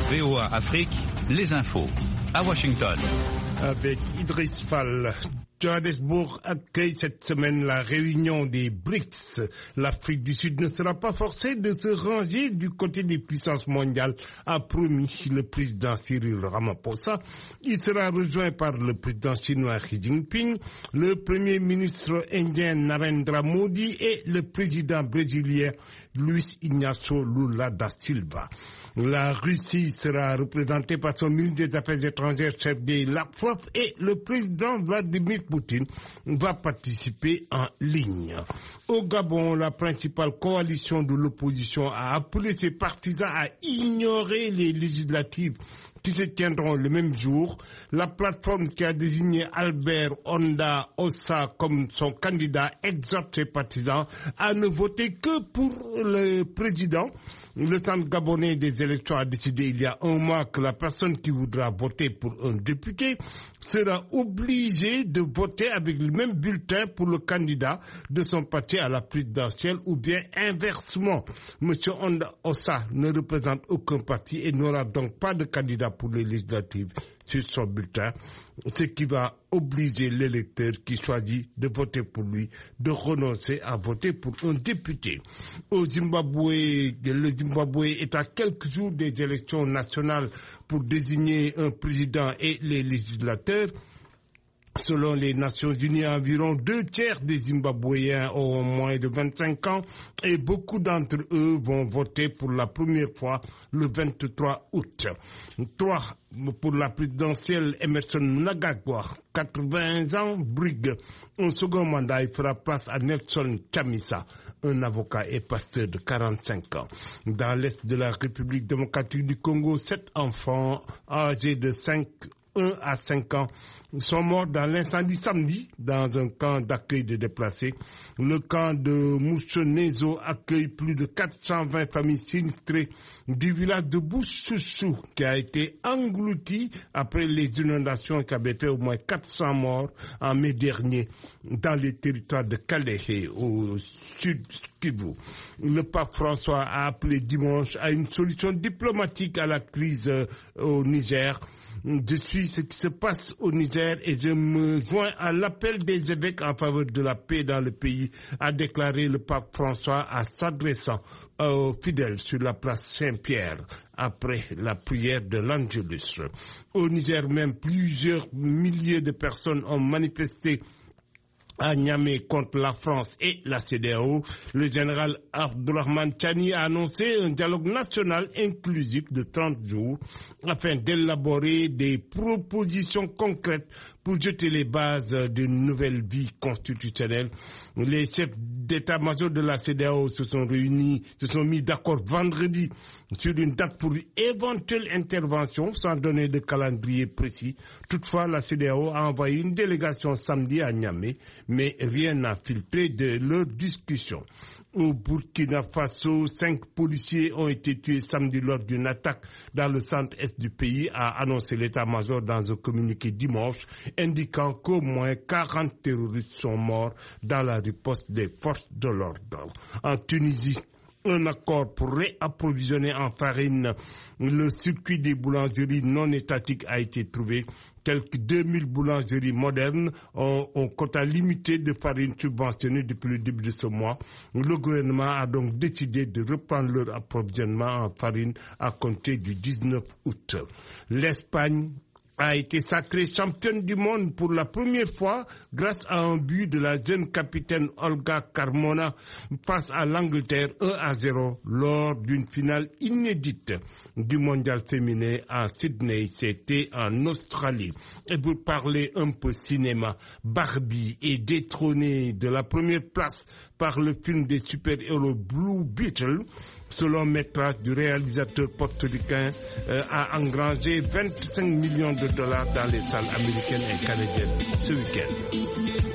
VOA Afrique, les infos. À Washington. Avec Idriss Fall. Johannesburg accueille cette semaine la réunion des BRICS. L'Afrique du Sud ne sera pas forcée de se ranger du côté des puissances mondiales, a promis le président Cyril Ramaphosa. Il sera rejoint par le président chinois Xi Jinping, le premier ministre indien Narendra Modi et le président brésilien Luis Ignacio Lula da Silva. La Russie sera représentée par son ministre des Affaires étrangères Sergei Lavrov et le président Vladimir Poutine va participer en ligne. Au Gabon, la principale coalition de l'opposition a appelé ses partisans à ignorer les législatives qui se tiendront le même jour. La plateforme qui a désigné Albert Onda Ossa comme son candidat exhorte ses partisans à ne voter que pour le président. Le centre gabonais des élections a décidé il y a un mois que la personne qui voudra voter pour un député sera obligée de voter avec le même bulletin pour le candidat de son parti à la présidentielle ou bien inversement. Monsieur Onda Ossa ne représente aucun parti et n'aura donc pas de candidat pour les législatives sur son bulletin, ce qui va obliger l'électeur qui choisit de voter pour lui de renoncer à voter pour un député. Au Zimbabwe, le Zimbabwe est à quelques jours des élections nationales pour désigner un président et les législateurs. Selon les Nations Unies, environ 2/3 des Zimbabwéens ont moins de 25 ans et beaucoup d'entre eux vont voter pour la première fois le 23 août. 3 pour la présidentielle, Emerson Mnangagwa, 80 ans, brigue un second mandat. Il fera place à Nelson Chamisa, un avocat et pasteur de 45 ans. Dans l'est de la République démocratique du Congo, 7 enfants âgés de 1 à 5 ans sont morts dans l'incendie samedi dans un camp d'accueil de déplacés. Le camp de Mouchenezo accueille plus de 420 familles sinistrées du village de Bouchouchou qui a été englouti après les inondations qui avaient fait au moins 400 morts en mai dernier dans les territoires de Kalehe au sud Kivu. Le pape François a appelé dimanche à une solution diplomatique à la crise au Niger. Je suis ce qui se passe au Niger et je me joins à l'appel des évêques en faveur de la paix dans le pays, a déclaré le pape François en s'adressant aux fidèles sur la place Saint-Pierre après la prière de l'Angelus. Au Niger même, plusieurs milliers de personnes ont manifesté à Niamey contre la France et la CEDEAO. Le général Abdourahmane Tchani a annoncé un dialogue national inclusif de 30 jours afin d'élaborer des propositions concrètes pour jeter les bases d'une nouvelle vie constitutionnelle. Les chefs d'état-major de la CEDEAO se sont mis d'accord vendredi sur une date pour une éventuelle intervention sans donner de calendrier précis. Toutefois, la CEDEAO a envoyé une délégation samedi à Niamey, mais rien n'a filtré de leur discussion. Au Burkina Faso, 5 policiers ont été tués samedi lors d'une attaque dans le centre-est du pays, a annoncé l'état-major dans un communiqué dimanche, indiquant qu'au moins 40 terroristes sont morts dans la riposte des forces de l'ordre. En Tunisie, un accord pour réapprovisionner en farine le circuit des boulangeries non étatiques a été trouvé. Quelques 2000 boulangeries modernes ont quota limité de farine subventionnée depuis le début de ce mois. Le gouvernement a donc décidé de reprendre leur approvisionnement en farine à compter du 19 août. L'Espagne a été sacrée championne du monde pour la première fois grâce à un but de la jeune capitaine Olga Carmona face à l'Angleterre 1-0 lors d'une finale inédite du mondial féminin à Sydney, c'était en Australie. Et pour parler un peu cinéma, Barbie est détrônée de la première place par le film des super-héros Blue Beetle. Ce long métrage du réalisateur portoricain a engrangé 25 millions de dollars dans les salles américaines et canadiennes ce week-end.